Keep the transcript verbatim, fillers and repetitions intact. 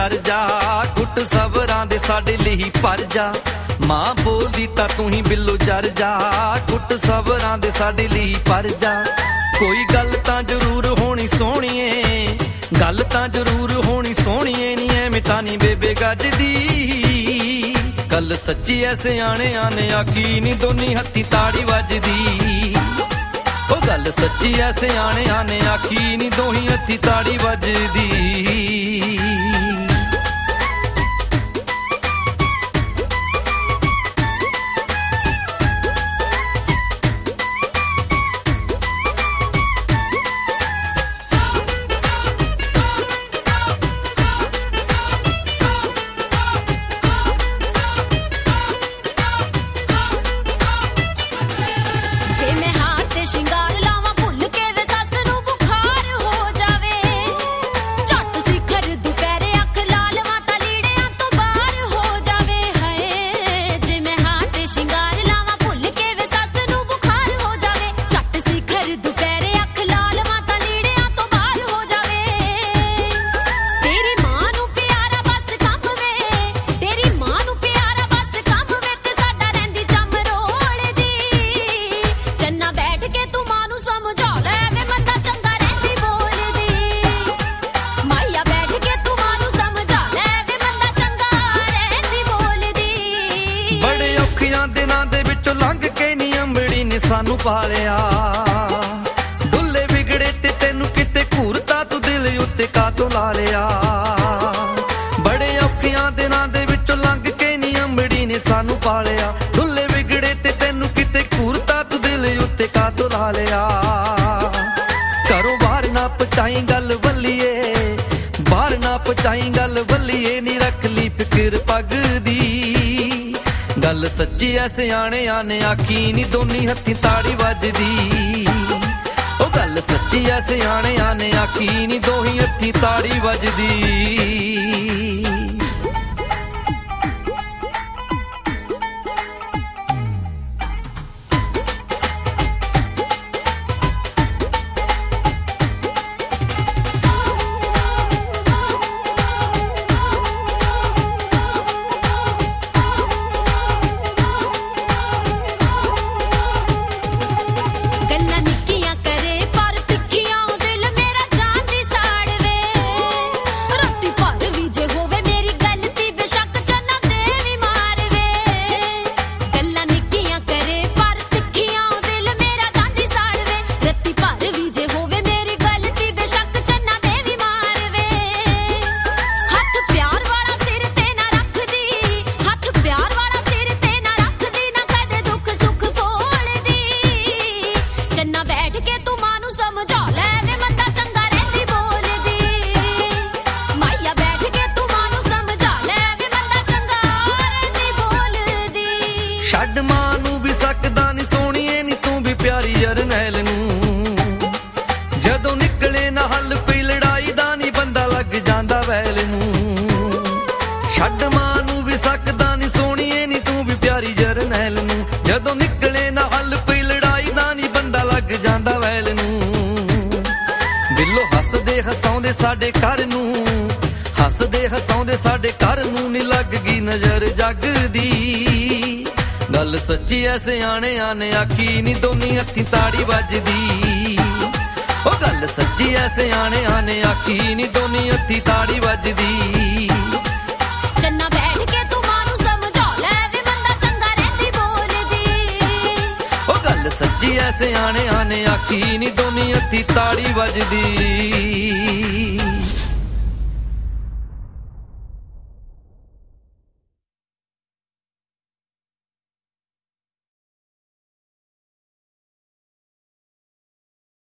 ਜਰ ਜਾ ਘੁੱਟ ਸਬਰਾਂ ਦੇ ਸਾਡੇ ਲਈ ਭਰ ਜਾ ਮਾਂ ਬੋਲਦੀ ਤਾਂ ਤੂੰ ਹੀ ਬਿੱਲੋ ਜਰ ਜਾ ਘੁੱਟ ਸਬਰਾਂ ਦੇ ਸਾਡੇ ਲਈ ਭਰ ਜਾ ਕੋਈ ਗੱਲ ਤਾਂ ਜ਼ਰੂਰ ਹੋਣੀ ਸੋਹਣੀਏ ਗੱਲ ਤਾਂ ਜ਼ਰੂਰ ਹੋਣੀ ਸੋਹਣੀਏ ਨੀ ਐਵੇਂ ਤਾਂ ਨੀ ਬੇਬੇ ਗੱਜਦੀ ਗੱਲ ਸੱਚੀ ਐ ਸਿਆਣਿਆਂ ਨੇ ਆਖੀ ਨੀ ਦੋਨੀ ਹੱਥੀ ਤਾੜੀ ਵੱਜਦੀ ਉਹ ਗੱਲ ਸੱਚੀ ਐ ਸਿਆਣਿਆਂ ਨੇ ਆਖੀ ਨੀ ਦੋਹੀ ਹੱਥੀ ਤਾੜੀ ਵੱਜਦੀ ਸਾਨੂੰ ਪਾਲਿਆ ਡੁੱਲੇ ਵਿਗੜੇ ਤੇ ਤੈਨੂੰ ਕਿਤੇ ਘੂਰਤਾ ਤੂੰ ਦਿਲ ਉੱਤੇ ਕਾਤੋਂ ਲਾ ਲਿਆ ਬੜੇ ਔਖਿਆਂ ਦਿਨਾਂ ਦੇ ਵਿੱਚੋਂ ਲੰਘ ਕੇ ਨੀ ਅੰਬੜੀ ਨੇ ਸਾਨੂੰ ਪਾਲਿਆ ਡੁੱਲੇ ਵਿਗੜੇ ਤੇ ਤੈਨੂੰ ਕਿਤੇ ਘੂਰਤਾ ਤੂੰ ਦਿਲ ਉੱਤੇ ਕਾਤੋਂ ਲਾ ਲਿਆ ਘਰੋਂ ਬਾਹਰ ਨਾ ਪਹੁੰਚਾਈ ਗੱਲ ਵੱਲੀਏ ਬਾਹਰ ਨਾ ਪਹੁੰਚਾਈ ਗੱਲ ਵੱਲੀਏ ਨੀ ਰੱਖ ਲਈ ਫਿਕਰ ਪੱਗ ਦੀ ਗੱਲ ਸੱਚੀ ਐ ਸਿਆਣਿਆਂ ਨੇ ਆਖੀ ਨੀ ਦੋਨੀ ਹੱਥੀ ਤਾੜੀ ਵੱਜਦੀ ਉਹ ਗੱਲ ਸੱਚੀ ਐ ਸਿਆਣਿਆਂ ਨੇ ਆਖੀ ਨੀ ਦੋਹੀ ਹੱਥੀ ਤਾੜੀ ਵੱਜਦੀ ਛੱਡ ਮਾਂ ਨੂੰ ਵੀ ਸਕਦਾ ਨੀ ਸੋਹਣੀਏ ਨੀ ਤੂੰ ਵੀ ਪਿਆਰੀ ਜਰਨੈਲ ਨੂੰ ਜਦੋਂ ਨਿਕਲੇ ਨਾ ਹੱਲ ਕੋਈ ਲੜਾਈ ਦਾ ਨੀ ਬੰਦਾ ਲੱਗ ਜਾਂਦਾ ਵੈਲ ਨੂੰ ਛੱਡ ਮਾਂ ਨੂੰ ਵੀ ਸਕਦਾ ਨੀ ਸੋਹਣੀਏ ਨੀ ਤੂੰ ਵੀ ਪਿਆਰੀ ਜਰਨੈਲ ਨੂੰ ਜਦੋਂ ਨਿਕਲੇ ਨਾ ਹੱਲ ਕੋਈ ਲੜਾਈ ਦਾ ਨੀ ਬੰਦਾ ਲੱਗ ਜਾਂਦਾ ਵੈਲ ਨੂੰ ਦਿਲੋਂ ਹੱਸਦੇ ਹਸਾਉਂਦੇ ਸਾਡੇ ਘਰ ਨੂੰ ਹੱਸਦੇ ਹਸਾਉਂਦੇ ਸਾਡੇ ਘਰ ਨੂੰ ਨੀ ਲੱਗ ਗਈ ਨਜ਼ਰ ਜੱਗ ਦੀ ਗੱਲ ਸੱਚੀ ਐ ਸਿਆਣਿਆਂ ਨੇ ਆਖੀ ਨੀ ਦੋਨੀ ਹੱਥੀ ਤਾੜੀ ਵੱਜਦੀ ਉਹ ਗੱਲ ਸੱਚੀ ਐ ਸਿਆਣਿਆਂ ਨੇ ਆਖੀ ਨੀ ਦੋਨੀ ਹੱਥੀ ਤਾੜੀ ਵੱਜਦੀ ਚੰਨਾ ਬੈਠ ਕੇ ਤੂੰ ਮਾਂ ਨੂੰ ਸਮਝਾ ਲੈ ਵੇ ਬੰਦਾ ਚੰਗਾ ਰਹਿੰਦੀ ਬੋਲਦੀ ਉਹ ਗੱਲ ਸੱਚੀ ਐ ਸਿਆਣਿਆਂ ਨੇ ਆਖੀ ਨੀ ਦੋਨੀ ਹੱਥੀ ਤਾੜੀ ਵੱਜਦੀ